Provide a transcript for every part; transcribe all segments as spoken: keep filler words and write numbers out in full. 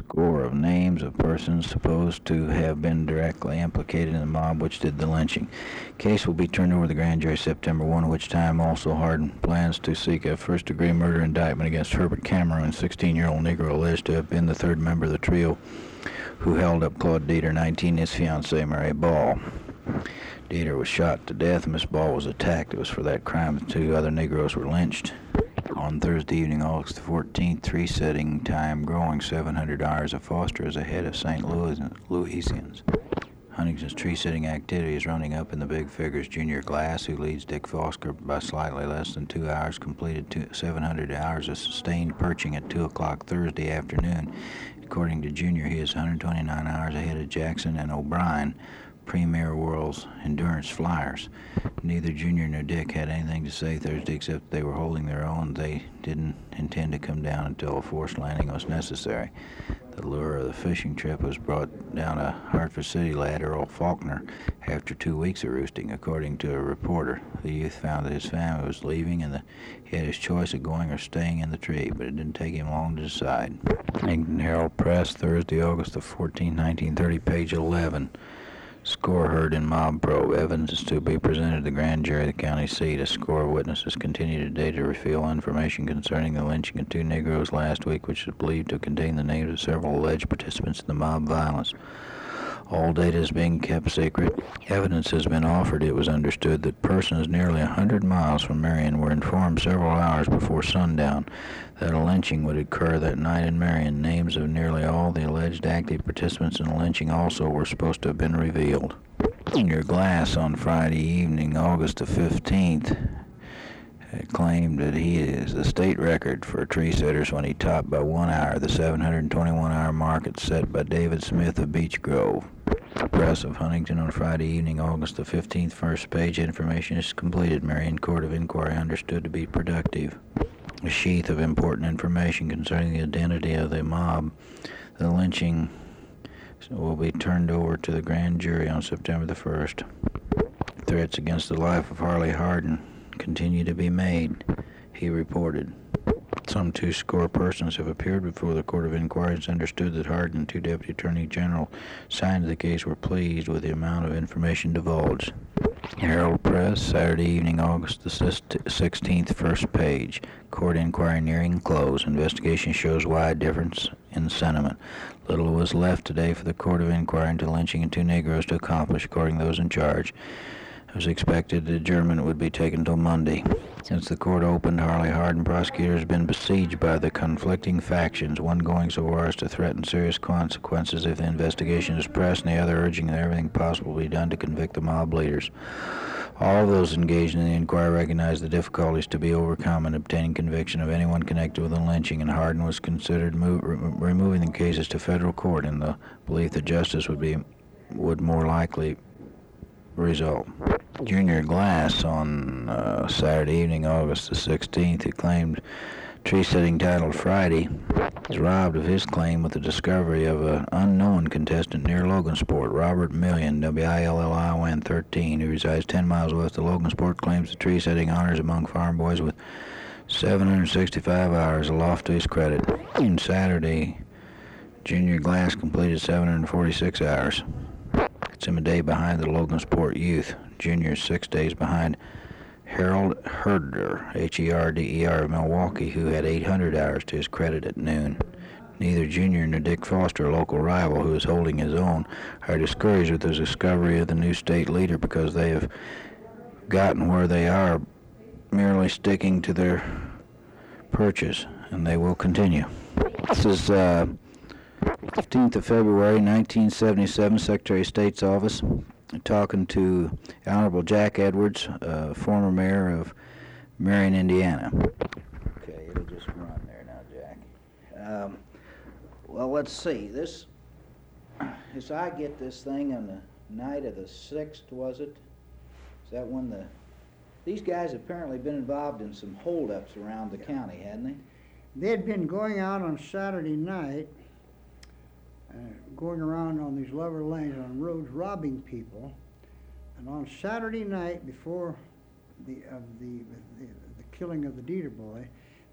score of names of persons supposed to have been directly implicated in the mob which did the lynching. Case will be turned over to the grand jury September first, which time also Hardin plans to seek a first-degree murder indictment against Herbert Cameron, sixteen-year-old Negro alleged to have been the third member of the trio who held up Claude Dieter, nineteen, his fiancée, Mary Ball. Dieter was shot to death, and Miss Ball was attacked. It was for that crime the two other Negroes were lynched. On Thursday evening, August the fourteenth, tree-setting time growing seven hundred hours of Foster is ahead of Saint Louis Louisians. Huntington's tree-setting activity is running up in the big figures. Junior Glass, who leads Dick Foster by slightly less than two hours, completed two, seven hundred hours of sustained perching at two o'clock Thursday afternoon. According to Junior, he is one hundred twenty-nine hours ahead of Jackson and O'Brien, Premier World's endurance flyers. Neither Junior nor Dick had anything to say Thursday except they were holding their own. They didn't intend to come down until a forced landing was necessary. The lure of the fishing trip was brought down a Hartford City lad, Earl Faulkner, after two weeks of roosting, according to a reporter. The youth found that his family was leaving and that he had his choice of going or staying in the tree, but it didn't take him long to decide. Yankton Herald Press, Thursday, August the fourteenth, nineteen thirty, page eleven. Score heard in mob probe. Evidence is to be presented to the grand jury of the county seat. A score of witnesses continue today to reveal information concerning the lynching of two Negroes last week, which is believed to contain the names of several alleged participants in the mob violence. All data is being kept secret. Evidence has been offered. It was understood that persons nearly one hundred miles from Marion were informed several hours before sundown that a lynching would occur that night in Marion. Names of nearly all the alleged active participants in the lynching also were supposed to have been revealed. Junior Glass on Friday evening, August the fifteenth, claimed that he is the state record for tree setters when he topped by one hour the seven hundred twenty-one hour mark set by David Smith of Beech Grove. Press of Huntington on Friday evening, August the fifteenth, first page information is completed. Marion Court of Inquiry understood to be productive. A sheath of important information concerning the identity of the mob, the lynching, will be turned over to the grand jury on September the first. Threats against the life of Harley Hardin continue to be made, he reported. Some two score persons have appeared before the Court of Inquiry. It's understood that Hardin and two Deputy Attorney General signed the case were pleased with the amount of information divulged. Herald Press, Saturday evening, August the sixteenth, first page. Court inquiry nearing close. Investigation shows wide difference in sentiment. Little was left today for the Court of Inquiry until lynching of two Negroes to accomplish, according to those in charge. It was expected the adjournment would be taken until Monday. Since the court opened, Harley Hardin prosecutors have been besieged by the conflicting factions, one going so far as to threaten serious consequences if the investigation is pressed, and the other urging that everything possible be done to convict the mob leaders. All of those engaged in the inquiry recognize the difficulties to be overcome in obtaining conviction of anyone connected with the lynching, and Hardin was considered move, re- removing the cases to federal court in the belief that justice would be would more likely result. Junior Glass on uh, Saturday evening, August the sixteenth, who claimed tree-setting titled Friday, is robbed of his claim with the discovery of an unknown contestant near Logansport. Robert Million, W I L L I O N thirteen, who resides ten miles west of Logansport, claims the tree-setting honors among farm boys with seven hundred sixty-five hours aloft to his credit. On Saturday, Junior Glass completed seven hundred forty-six hours. It's him a day behind the Logansport youth. Junior six days behind Harold Herder, H E R D E R of Milwaukee, who had eight hundred hours to his credit at noon. Neither Junior nor Dick Foster, a local rival who is holding his own, are discouraged with the discovery of the new state leader because they have gotten where they are merely sticking to their purchase, and they will continue. This is uh, fifteenth of February, nineteen seventy-seven, Secretary of State's office, talking to Honorable Jack Edwards, uh, former mayor of Marion, Indiana. Okay, it'll just run there now, Jack. Um, well, let's see. This, as I get this thing on the night of the sixth, was it? Is that when the... These guys apparently been involved in some holdups around the county, hadn't they? They'd been going out on Saturday night, uh, going around on these lever lanes on roads, robbing people. And on Saturday night, before the of the, the the killing of the Dieter boy,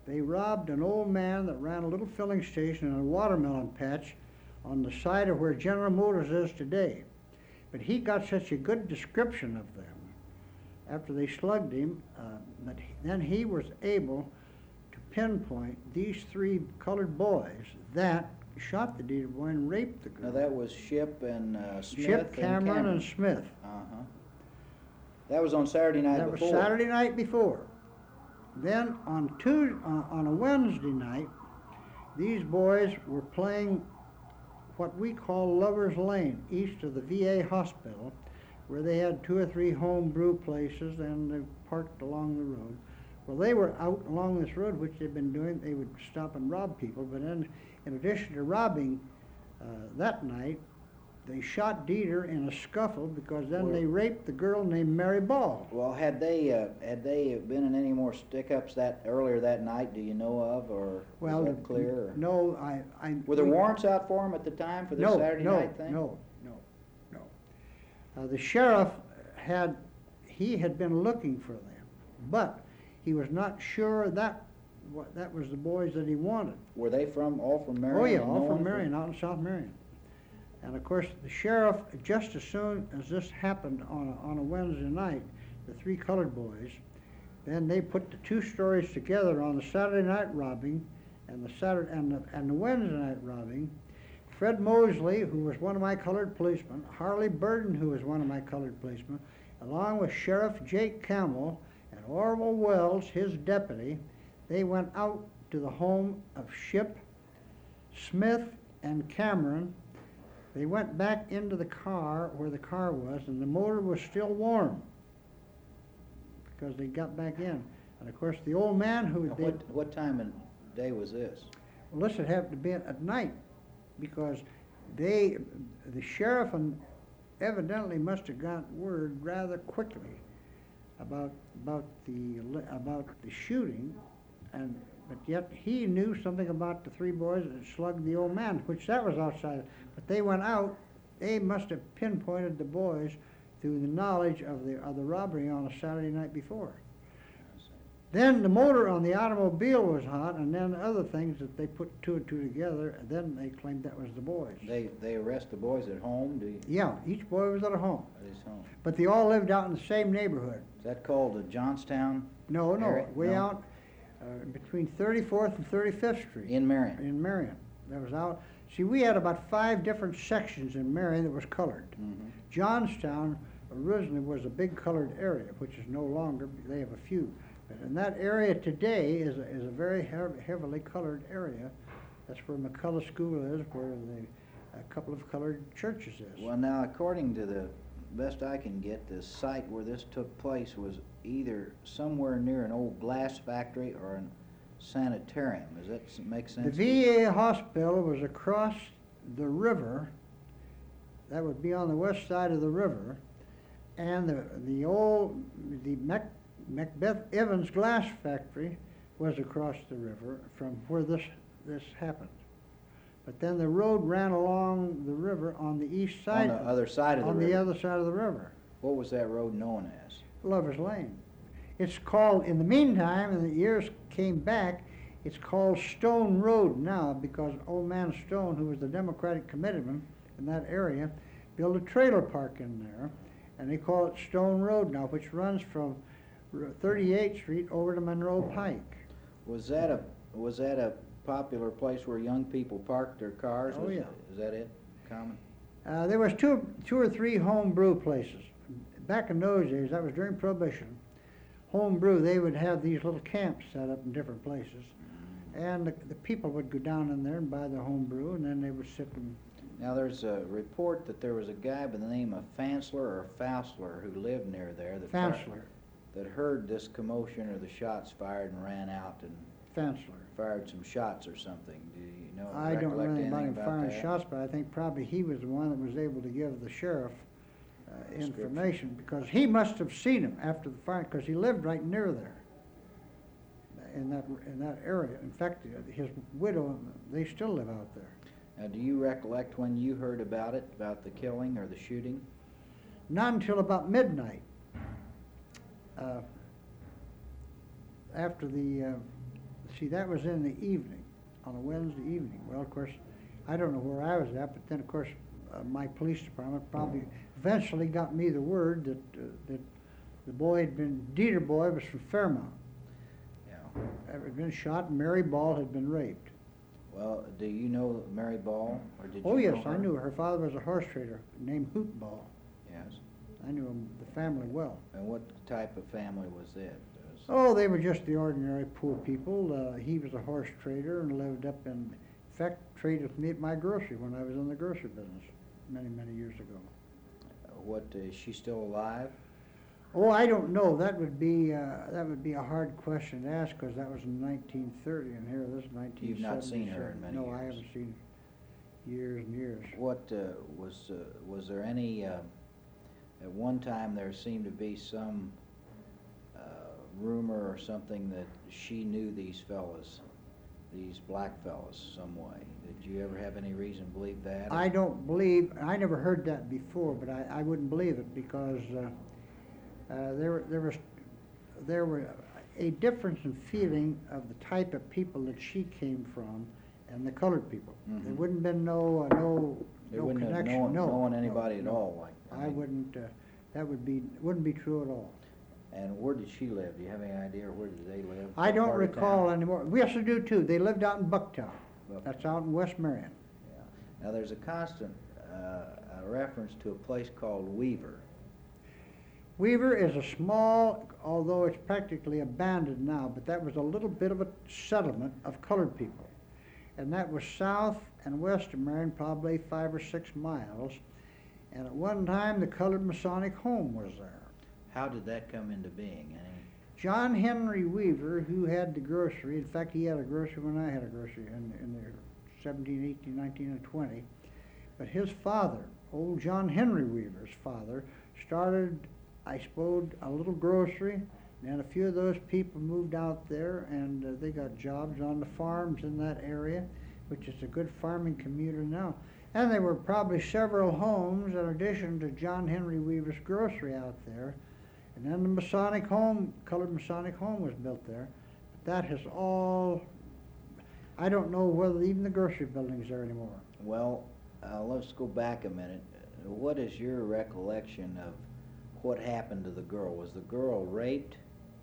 They robbed an old man that ran a little filling station in a watermelon patch on the side of where General Motors is today. But he got such a good description of them after they slugged him uh, that he, then he was able to pinpoint these three colored boys that shot the Dieter boy and raped the girl. Now that was Ship and uh, Smith Ship, Cameron, and Cameron. and Smith. Uh-huh. That was on Saturday night That before. was Saturday night before. Then on Tuesday, uh, on a Wednesday night, these boys were playing what we call Lover's Lane, east of the V A hospital, where they had two or three home brew places and they parked along the road. Well, they were out along this road, which they'd been doing. They would stop and rob people, but then in addition to robbing uh, that night, they shot Dieter in a scuffle because then Well, they raped the girl named Mary Ball. Well, had they uh, had they been in any more stick-ups that earlier that night? Do you know of, or Well, is that clear? Or? no, I, I. Were there we- warrants out for them at the time for this no, Saturday no, night thing? No, no, no, Uh, the sheriff had, he had been looking for them, but he was not sure that what that was the boys that he wanted. Were they from all from Marion? Oh yeah, and all no from one Marion, out in South Marion. And of course, the sheriff, just as soon as this happened on a, on a Wednesday night, the three colored boys, then they put the two stories together on the Saturday night robbing and the Saturday and the, and the Wednesday night robbing. Fred Mosley, who was one of my colored policemen, Harley Burden, who was one of my colored policemen, along with Sheriff Jake Campbell and Orville Wells, his deputy, they went out to the home of Ship, Smith, and Cameron. They went back into the car where the car was, and the motor was still warm because they got back in. And of course, the old man who Now, they, what what time of day was this? well, this had happened to be at night because they, the sheriff and evidently must have got word rather quickly about about the about the shooting, and but yet he knew something about the three boys that slugged the old man, which that was outside. But they went out. They must have pinpointed the boys through the knowledge of the of the robbery on a Saturday night before. Then the motor on the automobile was hot, and then other things that they put two and two together, and then they claimed that was the boys. They they arrest the boys at home? Do you, Yeah, each boy was at a home, at his home? but they all lived out in the same neighborhood. Is that called the Johnstown No, no, area? way No? out uh, between thirty-fourth and thirty-fifth Street In Marion? in Marion. That was out. See, we had about five different sections in Marion that was colored. Mm-hmm. Johnstown originally was a big colored area, which is no longer. They have a few. But in that area today is a, is a very hev- heavily colored area. That's where McCullough School is, where the a couple of colored churches is. Well, now, according to the best I can get, the site where this took place was either somewhere near an old glass factory or a sanitarium. Does that s- make sense? The V A hospital was across the river. That would be on the west side of the river, and the the old the Mac, Macbeth Evans glass factory was across the river from where this this happened. But then the road ran along the river on the east On side. the other side of the on river? the other side of the river, What was that road known as? Lover's Lane. It's called, in the meantime, and the years came back, it's called Stone Road now because old man Stone, who was the Democratic committeeman in that area, built a trailer park in there, and they call it Stone Road now, which runs from thirty-eighth Street over to Monroe Pike. Was that a was that a popular place where young people parked their cars? Oh, Was- yeah. Is that it? Common? Uh, there was two, two or three home brew places. Back in those days, that was during Prohibition. Home brew, they would have these little camps set up in different places. And the, the people would go down in there and buy their home brew, and then they would sit and, Now, there's a report that there was a guy by the name of Fansler or Fausler who lived near there that fir- Fansler, that heard this commotion or the shots fired and ran out and Fansler. fired some shots or something. Do you know? I don't know recollect anything about anything him firing that? shots, but I think probably he was the one that was able to give the sheriff uh, Description. information, because he must have seen him after the fire, because he lived right near there, in that, in that area. In fact, his widow, they still live out there. Now, do you recollect when you heard about it, about the killing or the shooting? Not until about midnight, uh, after the, uh, see, that was in the evening, on a Wednesday evening. Well, of course, I don't know where I was at, but then, of course, uh, my police department probably eventually got me the word that, uh, that the boy had been, Dieter boy was from Fairmount. Yeah. Had been shot, and Mary Ball had been raped. Well, do you know Mary Ball, or did you Oh, yes, know her? I knew her. Her father was a horse trader named Hoot Ball. Yes. I knew him, the family well. And what type of family was it? Was- Oh, they were just the ordinary poor people. Uh, he was a horse trader and lived up in, in fact, traded with me at my grocery when I was in the grocery business many, many years ago. What, is she still alive? Oh, I don't know. That would be, uh, that would be a hard question to ask, because that was in nineteen thirty, and here this is nineteen seventy-seven. You've not seen her in many No, I years. haven't seen years and years. What, uh, was, uh, was there any, uh, at one time there seemed to be some uh, rumor or something that she knew these fellas, these black fellas, some way. Did you ever have any reason to believe that? I don't believe, I never heard that before, but I, I wouldn't believe it, because uh, uh, there, there was, there were a difference in feeling of the type of people that she came from and the colored people. Mhm. There wouldn't been no, uh, no, They no wouldn't have connection, known, no. known no, anybody at no. all, like. I mean, wouldn't, uh, that would be, wouldn't be true at all. And where did she live? Do you have any idea where did they live? I What don't part of recall town? anymore. We also do too. They lived out in Bucktown. Bucktown. That's out in West Marion. Yeah. Now, there's a constant uh, a reference to a place called Weaver. Weaver is a small, although it's practically abandoned now, but that was a little bit of a settlement of colored people. And that was south and west of Marion, probably five or six miles. And at one time, the Colored Masonic Home was there. How did that come into being? Any? John Henry Weaver, who had the grocery, in fact, he had a grocery when I had a grocery in, in the seventeen, eighteen, nineteen, and twenty. But his father, old John Henry Weaver's father, started, I suppose, a little grocery, and a few of those people moved out there, and uh, they got jobs on the farms in that area, which is a good farming community now. And there were probably several homes in addition to John Henry Weaver's grocery out there. And then the Masonic Home, Colored Masonic Home was built there. But that has all, I don't know whether even the grocery building's there anymore. Well, uh, let's go back a minute. Uh, What is your recollection of what happened to the girl? Was the girl raped,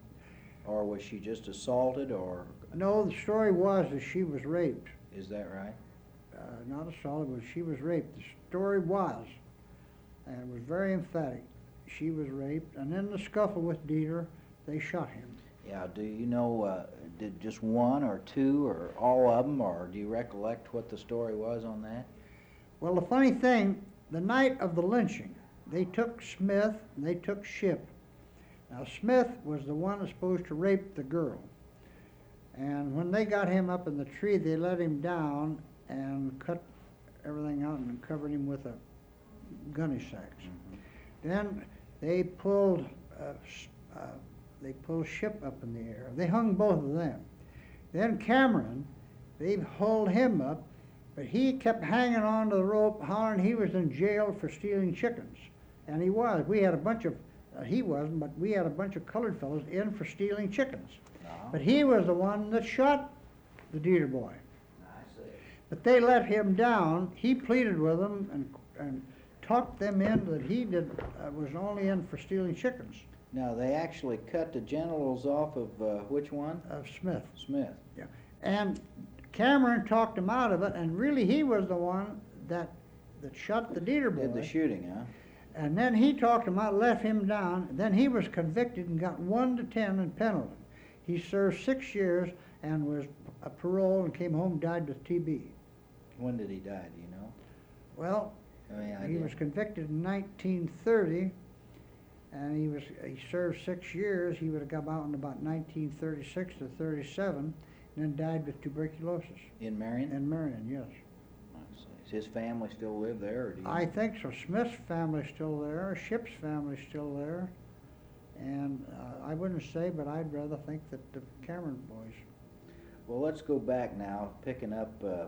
or was she just assaulted, or No, the story was that she was raped. is that right? Uh, not assaulted, but she was raped. The story was, and it was very emphatic, she was raped, and in the scuffle with Dieter, they shot him. Yeah. Do you know? Uh, did just one or two or all of them, or do you recollect what the story was on that? Well, the funny thing, the night of the lynching, they took Smith and they took Shipp. Now, Smith was the one that's supposed to rape the girl. And when they got him up in the tree, they let him down and cut everything out and covered him with a gunny sacks. Mm-hmm. Then they pulled, uh, s- uh, they pulled Shipp up in the air. They hung both of them. Then Cameron, they hauled him up, but he kept hanging on to the rope, hollering he was in jail for stealing chickens. And he was. We had a bunch of, uh, he wasn't, but we had a bunch of colored fellows in for stealing chickens. No. But he was the one that shot the Dieter boy. I see. But they let him down. He pleaded with them and, and talked them in that he did, uh, was only in for stealing chickens. Now, they actually cut the genitals off of uh, which one? Of Smith. Smith. And Cameron talked him out of it, and really he was the one that, that shot the Dieter boy. Did the shooting, huh? And then he talked him out, let him down. Then he was convicted and got one to ten in Pendleton. He served six years and was a parole and came home, died with T B. When did he die? Do you know? Well, I mean, I he did. was convicted in nineteen thirty, and he was he served six years. He would have come out in about nineteen thirty-six to thirty-seven, and then died with tuberculosis in Marion. in Marion. Yes, I see. Does his family still live there, or do you? I think so. Smith's family's still there. Shipp's family's still there, and uh, I wouldn't say, but I'd rather think that the Cameron boys. Well, let's go back now, picking up. Uh,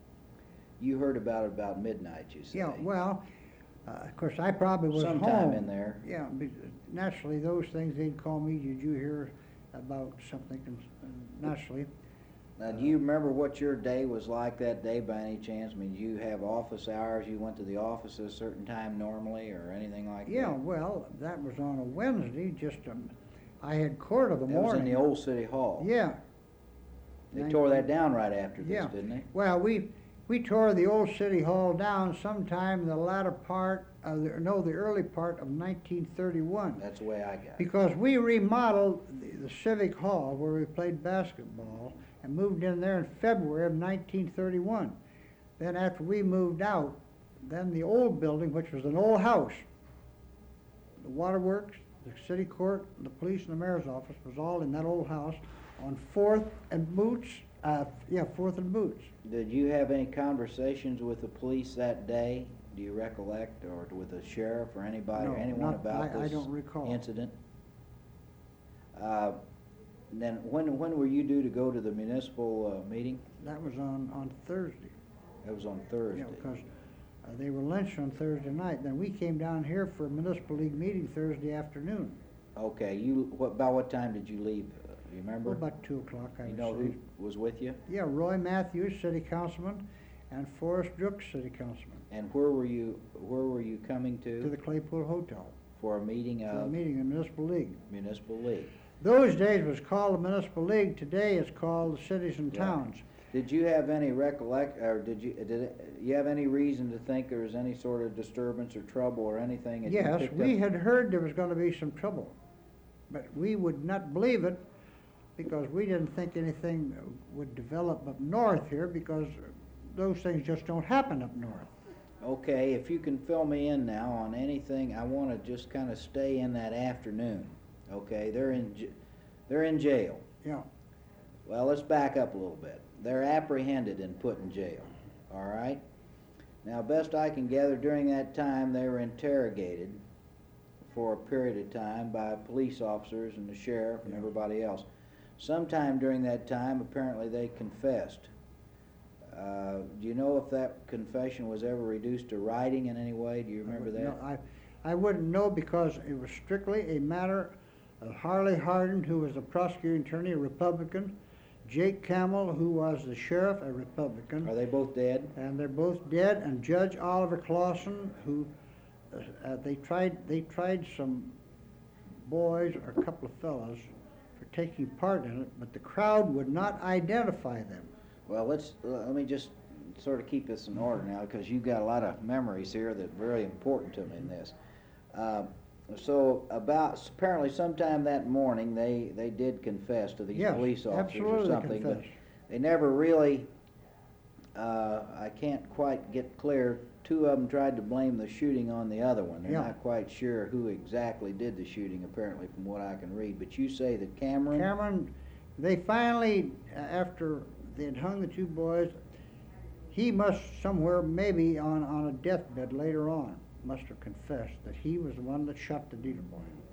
you heard about it about midnight, you say? Yeah. Well, uh, of course, I probably was Sometime home. in there. Yeah. be- Naturally, those things they'd call me. Did you hear about something? And naturally. Now, do you remember what your day was like that day by any chance? I mean, do you have office hours? You went to the office at a certain time normally or anything like Yeah, that? well, that was on a Wednesday, just, um, I had court of the That morning. was in the old city hall. Yeah. They tore that down right after this, Yeah. didn't they? Well, we, we tore the old city hall down sometime in the latter part, of the, no, the early part of nineteen thirty-one. That's the way I got it. Because we remodeled the, the civic hall where we played basketball and moved in there in February of nineteen thirty-one. Then after we moved out, then the old building, which was an old house, the waterworks, the city court, the police and the mayor's office was all in that old house on Fourth and Boots, uh, yeah, Fourth and Boots. Did you have any conversations with the police that day? Do you recollect, or with the sheriff or anybody, or No, anyone not- about I- I this don't recall. incident? Uh, Then, when, when were you due to go to the municipal uh, meeting? That was on, on Thursday. That was on Thursday. Yeah, because uh, they were lynched on Thursday night. Then we came down here for a municipal league meeting Thursday afternoon. Okay, you, what, about what time did you leave? Uh, You remember? About two o'clock, I You would know who say. was with you? Yeah, Roy Matthews, city councilman, and Forrest Drooks, city councilman, And where were you, where were you coming to to the Claypool Hotel for a meeting for a of meeting in the municipal league. municipal league? Those days was called the municipal league. Today it's called the cities and Right. towns. Did you have any recollect, or did you, did it, you have any reason to think there was any sort of disturbance or trouble or anything? that you Yes, picked we up? had heard there was gonna be some trouble, but we would not believe it because we didn't think anything would develop up north here because those things just don't happen up north. Okay, if you can fill me in now on anything, I wanna just kinda stay in that afternoon, okay? They're in, j- they're in jail. Yeah, Well, let's back up a little bit. They're apprehended and put in jail, all right? Now, best I can gather, during that time, they were interrogated for a period of time by police officers and the sheriff and Yeah. everybody else. Sometime during that time, apparently they confessed. Uh, do you know if that confession was ever reduced to writing in any way? Do you remember I would- that? no, I, I wouldn't know because it was strictly a matter of Harley Hardin, who was the prosecuting attorney, a Republican, Jake Camel, who was the sheriff, a Republican. Are they both dead? And they're both dead, and Judge Oliver Clausen, who, uh, uh, they tried, they tried some boys or a couple of fellows for taking part in it, but the crowd would not identify them. Well, let's, uh, let me just sort of keep this in order now, because you've got a lot of memories here that are very important to me in this. Uh, So about, apparently sometime that morning, they, they did confess to these Yes, police officers or absolutely something, but confess. they never really, uh, I can't quite get clear. Two of them tried to blame the shooting on the other one. They're Yeah. not quite sure who exactly did the shooting, apparently, from what I can read. But you say that Cameron? Cameron, they finally, uh, after they had hung the two boys, he must somewhere, maybe on, on a deathbed later on, must have confessed that he was the one that shot the dealer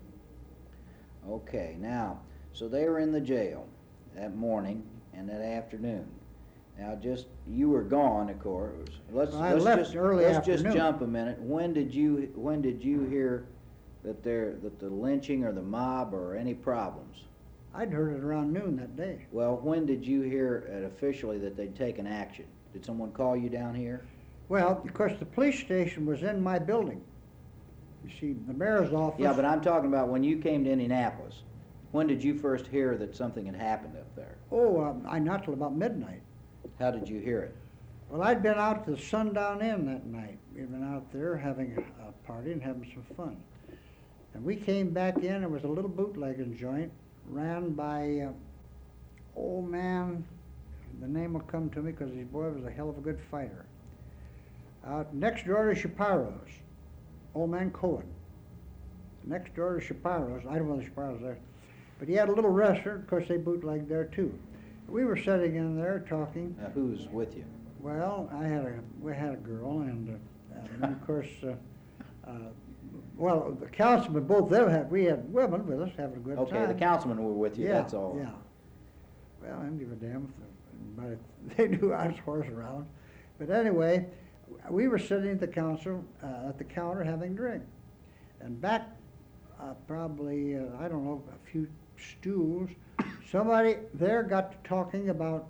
boy. Okay, now, so they were in the jail that morning and that afternoon. Now, just, you were gone, of course. Let's, I let's left just, early let's afternoon. just jump a minute. When did you, when did you hear that there, that the lynching or the mob or any problems? I'd heard it around noon that day. Well, when did you hear it officially that they'd taken action? Did someone call you down here? Well, of course, the police station was in my building. You see, the mayor's office. Yeah, but I'm talking about when you came to Indianapolis. When did you first hear that something had happened up there? Oh, um, I not till about midnight. How did you hear it? Well, I'd been out to the Sundown Inn that night. We'd been out there having a, a party and having some fun. And we came back in, it was a little bootlegging joint, ran by, uh, old man, the name will come to me because his boy was a hell of a good fighter. Out next door to Shapiro's, old man Cohen. Next door to Shapiro's, I don't know the Shapiro's there, but he had a little restaurant, of course they bootlegged there too. We were sitting in there talking. Now, who was with you? Well, I had a, we had a girl, and, uh, and then of course, uh, uh, well, the councilman, both of them had, we had women with us having a good time. Okay, the councilmen were with you, Yeah, that's all. Yeah. Well, I didn't give a damn if the- but they knew I was horse around. But anyway, we were sitting at the council, uh, at the counter having a drink. And back, uh, probably, uh, I don't know, a few stools, somebody there got to talking about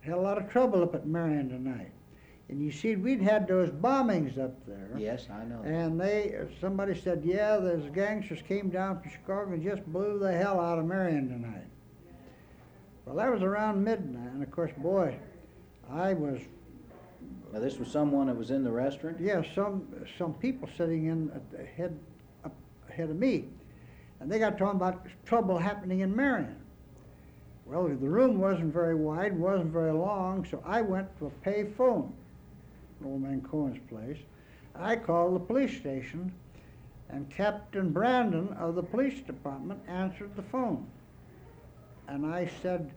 had a lot of trouble up at Marion tonight. And you see, we'd had those bombings up there. Yes, I know. And they, somebody said, yeah, those gangsters came down from Chicago and just blew the hell out of Marion tonight. Well, that was around midnight, and of course, boy, I was, Now, this was someone that was in the restaurant? yeah, some, some people sitting in at the head, up ahead of me, and they got talking about trouble happening in Marion. Well, the room wasn't very wide, wasn't very long, so I went to a pay phone, old man Cohen's place. I called the police station, and Captain Brandon of the police department answered the phone. And I said,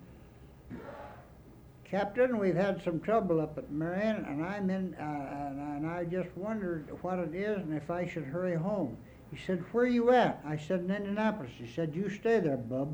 Captain, we've had some trouble up at Marion, and I'm in, uh, and, and I just wondered what it is and if I should hurry home. He said, where are you at? I said, in Indianapolis. He said, you stay there, bub.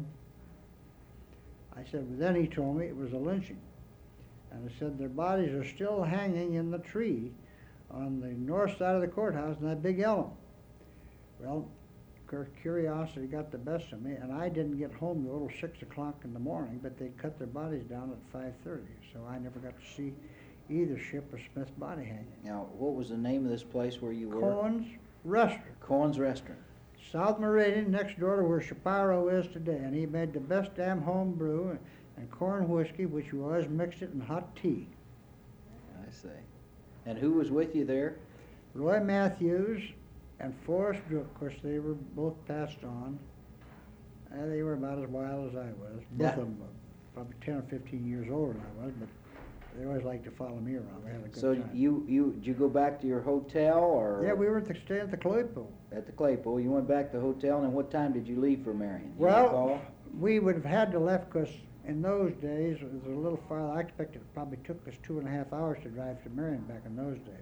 I said, well, then he told me it was a lynching. And he said, their bodies are still hanging in the tree on the north side of the courthouse in that big elm. Well, curiosity got the best of me, and I didn't get home till six o'clock in the morning, but they cut their bodies down at five thirty, so I never got to see either Ship or Smith's body hanging. Now, what was the name of this place where you were? Cohen's Restaurant. Cohen's Restaurant. South Meridian, next door to where Shapiro is today, and he made the best damn home brew and corn whiskey, which we always mixed it in hot tea. I see. And who was with you there? Roy Matthews and Forrest Drew. Of course, they were both passed on. And they were about as wild as I was. Both Yeah. of them were probably ten or fifteen years older than I was, but they always liked to follow me around. We had a good So time. you, you, did you go back to your hotel or? Yeah, we were at the, staying at the Claypool. At the Claypool. You went back to the hotel, and what time did you leave for Marion? Do you Well, recall? we would have had to left because in those days it was a little farther. I expect it probably took us two and a half hours to drive to Marion back in those days.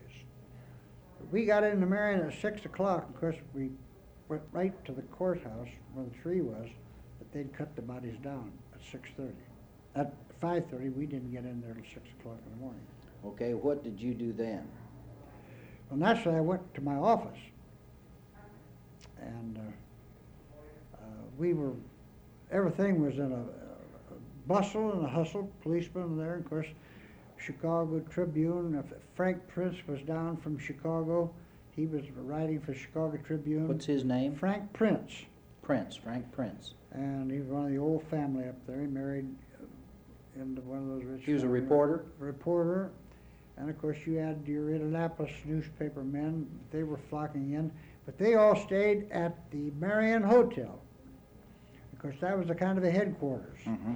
We got into Marion at six o'clock. Of course, we went right to the courthouse where the tree was, but they'd cut the bodies down at six thirty. At five thirty, we didn't get in there till six o'clock in the morning. Okay, what did you do then? Well, naturally, I went to my office, and uh, uh, we were, everything was in a, a bustle and a hustle. Policemen were there, and of course, Chicago Tribune. uh, Frank Prince was down from Chicago. He was writing for Chicago Tribune. What's his name? Frank Prince. Prince, Frank Prince. And he was one of the old family up there. He married uh, into one of those rich He was a family- reporter? Reporter. And of course, you had your Indianapolis newspaper men. They were flocking in. But they all stayed at the Marion Hotel. Of course, that was a kind of a headquarters. Mm-hmm.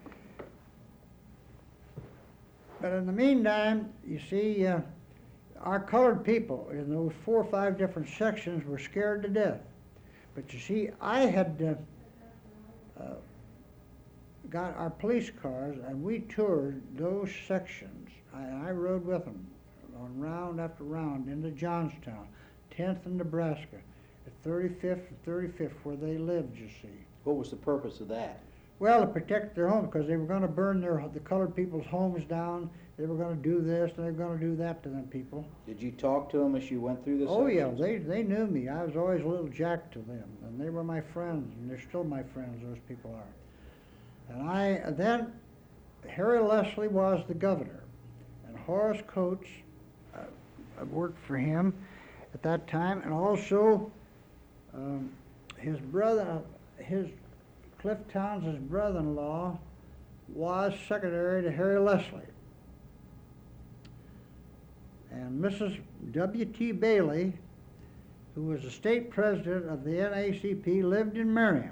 But in the meantime, you see, uh, our colored people in those four or five different sections were scared to death. But you see, I had uh, uh, got our police cars, and we toured those sections. I, I rode with them on round after round into Johnstown, tenth in Nebraska, at thirty-fifth and thirty-fifth, where they lived, you see. What was the purpose of that? Well, to protect their home, because they were going to burn their the colored people's homes down. They were going to do this, and they were going to do that to them people. Did you talk to them as you went through the Oh yeah, sections? they they knew me. I was always a little jack to them, and they were my friends, and they're still my friends. Those people are. And I then Harry Leslie was the governor, and Horace Coates uh, I worked for him at that time, and also um, his brother, his Cliff Townsend's brother-in-law, was secretary to Harry Leslie. And Missus W T Bailey, who was the state president of the N A C P, lived in Marion.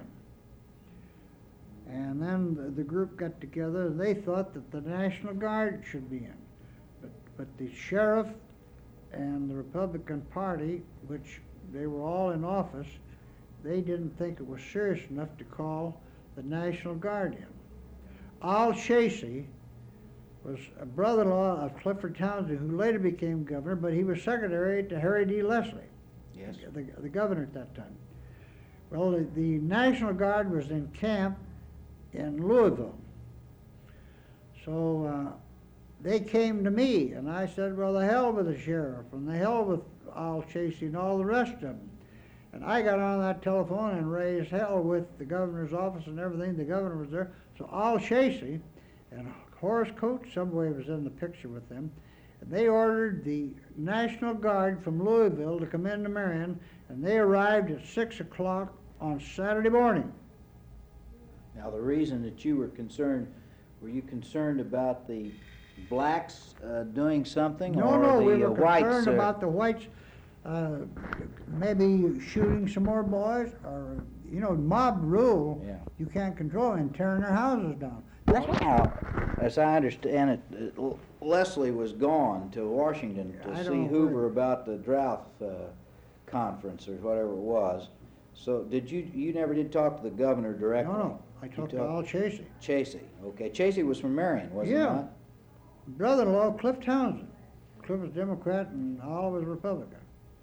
And then the, the group got together, and they thought that the National Guard should be in. But, but the sheriff and the Republican Party, which they were all in office, they didn't think it was serious enough to call the National Guard in. Al Chasey was a brother-in-law of Clifford Townsend, who later became governor, but he was secretary to Harry D. Leslie, Yes. the, the governor at that time. Well, the, the National Guard was in camp in Louisville. So uh, they came to me, and I said, well, the hell with the sheriff, and the hell with Al Chasey and all the rest of them. And I got on that telephone and raised hell with the governor's office and everything. The governor was there. So Al Chasey and Horace Coates Subway was in the picture with them. They ordered the National Guard from Louisville to come into Marion, and they arrived at six o'clock on Saturday morning. Now, the reason that you were concerned, were you concerned about the blacks uh, doing something, No, or no, the we were uh, whites? concerned uh, about the whites uh, maybe shooting some more boys, or, you know, mob rule, Yeah. you can't control, and tearing their houses down. Now, as I understand it, uh, Leslie was gone to Washington I to see don't Hoover agree. about the drought uh, conference or whatever it was. So did you, you never did talk to the governor directly? No, no, I You talked to talked- Al Chasey. Chasey, okay. Chasey was from Marion, was he Yeah. not? Brother-in-law, Cliff Townsend. Cliff was Democrat and Al was Republican.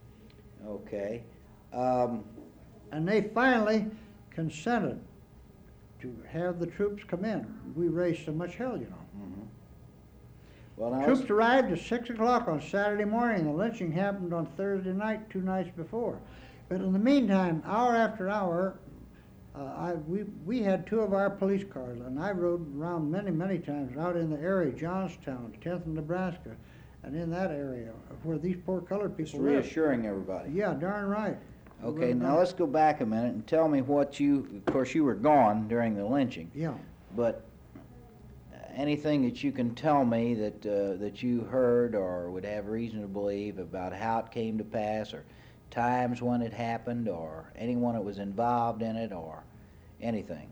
Okay. Um, And they finally consented to have the troops come in. We raised so much hell, you know. mhm. Well, now, Troops let's- arrived at six o'clock on Saturday morning. The lynching happened on Thursday night, two nights before. But in the meantime, hour after hour, uh, I, we, we had two of our police cars, and I rode around many, many times out in the area, Johnstown, tenth and Nebraska, and in that area where these poor colored just people live. reassuring everybody. Yeah, darn right. Okay, Rode now around. let's go back a minute and tell me what you, of course, you were gone during the lynching, Yeah. but anything that you can tell me that, uh, that you heard or would have reason to believe about how it came to pass, or times when it happened, or anyone that was involved in it, or anything?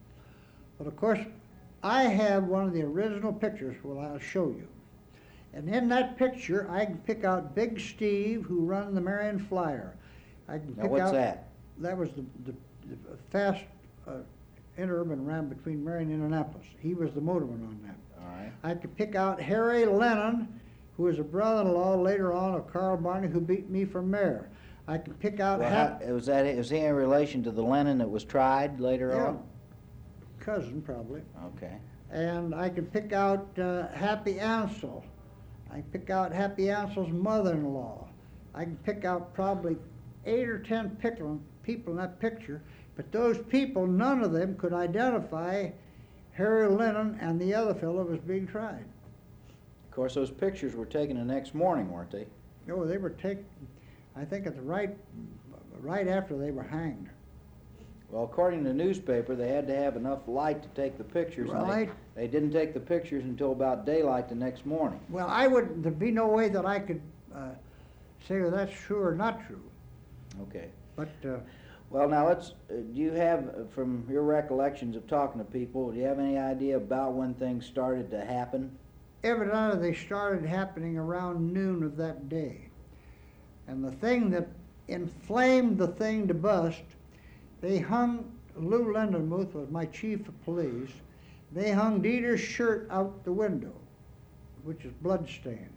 But of course, I have one of the original pictures, well, I'll show you. And in that picture, I can pick out Big Steve, who run the Marion Flyer. I can Now, pick what's out, that? That was the, the, the fast uh, interurban ran between Marion and Indianapolis. He was the motorman on that. All right. I could pick out Harry Lennon, who was a brother-in-law later on of Carl Barney, who beat me for mayor. I could pick out Well, Hap- how, was that, was he in relation to the Lennon that was tried later yeah, on? cousin probably. Okay. And I could pick out uh, Happy Ansel. I could pick out Happy Ansel's mother-in-law. I could pick out probably eight or ten pickle- people in that picture, but those people, none of them could identify Harry Lennon and the other fellow was being tried. Of course, those pictures were taken the next morning, weren't they? No, they were taken, I think at the right, right after they were hanged. Well, according to the newspaper, they had to have enough light to take the pictures. and they- Right. They didn't take the pictures until about daylight the next morning. Well, I would, there'd be no way that I could uh, say whether that's true or not true, Okay. but uh, Well, now let's, uh, do you have, uh, from your recollections of talking to people, do you have any idea about when things started to happen? evidently they started happening around noon of that day. And the thing that inflamed the thing to bust, they hung, Lou Lindenmuth was my chief of police, they hung Dieter's shirt out the window, which is blood-stained.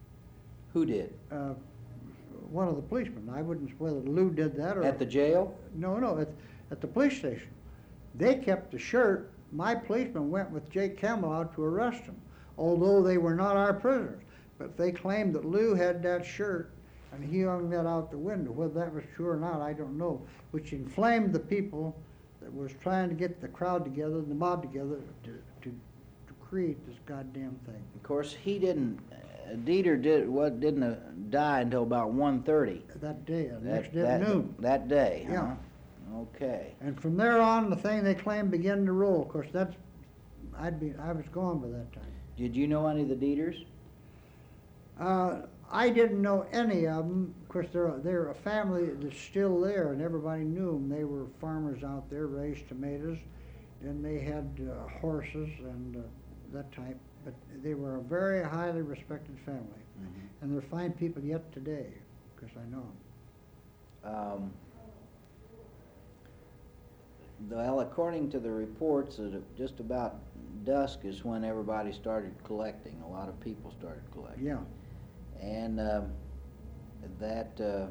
Who did? Uh, one of the policemen, I wouldn't, whether Lou did that or... At the jail? No, no, at, at the police station. They kept the shirt. My policeman went with Jake Campbell out to arrest him, although they were not our prisoners. But they claimed that Lou had that shirt, and he hung that out the window. Whether that was true or not, I don't know, which inflamed the people that was trying to get the crowd together, the mob together, to, to, to create this goddamn thing. Of course, he didn't, uh, Dieter did, what, didn't uh, die until about one thirty. That day, uh, That- next day that- at noon. That day, huh? Yeah. Okay. And from there on, the thing they claimed began to roll. Of course, that's, I'd be, I was gone by that time. Did you know any of the Dieters? Uh, I didn't know any of them. Of course, they're, they're a family that's still there, and everybody knew them. They were farmers out there, raised tomatoes, and they had uh, horses and uh, that type. But they were a very highly respected family, Mhm. and they're fine people yet today, because I know them. Um, Well, according to the reports, that it- just about dusk is when everybody started collecting. A lot of people started collecting. Yeah. And um, that uh,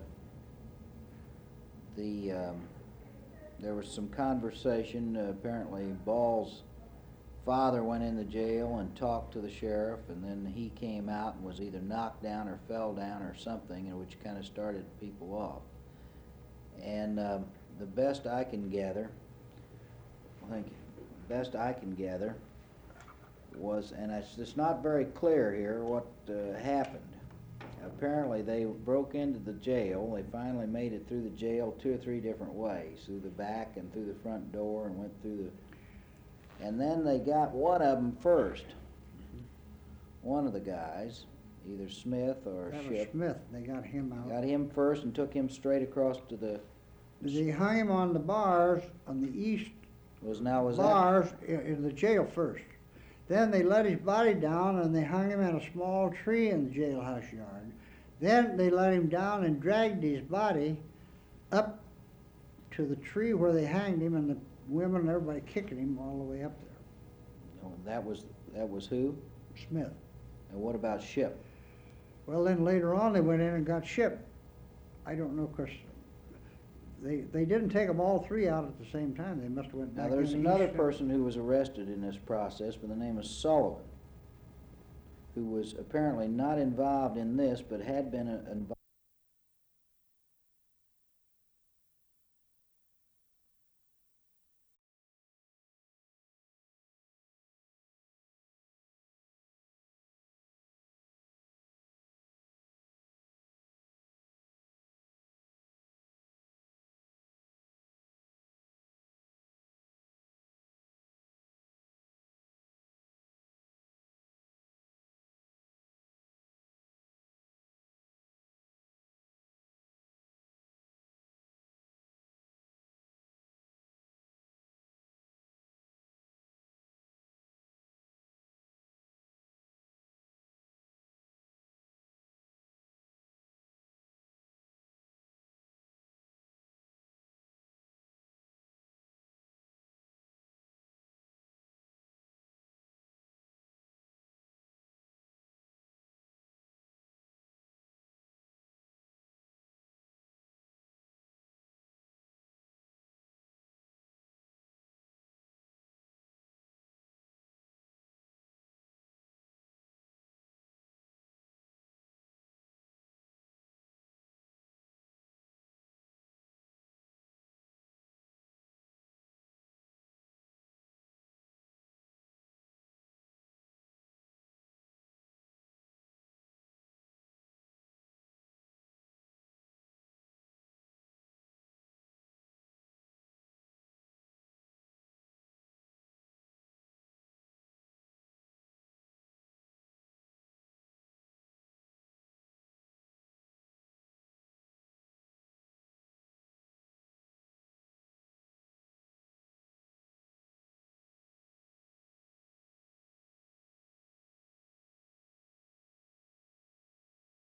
the um, there was some conversation. Uh, apparently, Ball's father went in the jail and talked to the sheriff, and then he came out and was either knocked down or fell down or something, and which kind of started people off. And um, the best I can gather, I think, best I can gather, was, and it's, it's not very clear here what uh, happened. Apparently, they broke into the jail. They finally made it through the jail two or three different ways, through the back and through the front door, and went through the... And then they got one of them first. One of the guys, either Smith or That was Ship, Smith, they got him out. got him first and took him straight across to the... They hung him on the bars on the east Was now, was that... bars i- in the jail first. Then they let his body down and they hung him in a small tree in the jailhouse yard. Then they let him down and dragged his body up to the tree where they hanged him, and the women and everybody kicking him all the way up there. Oh, that was, that was who? Smith. And what about Ship? Well, then later on they went in and got Ship. I don't know, of course, they, they didn't take them all three out at the same time. They must have went back Now, there's in another each- person who was arrested in this process by the name of Sullivan, who was apparently not involved in this, but had been uh, involved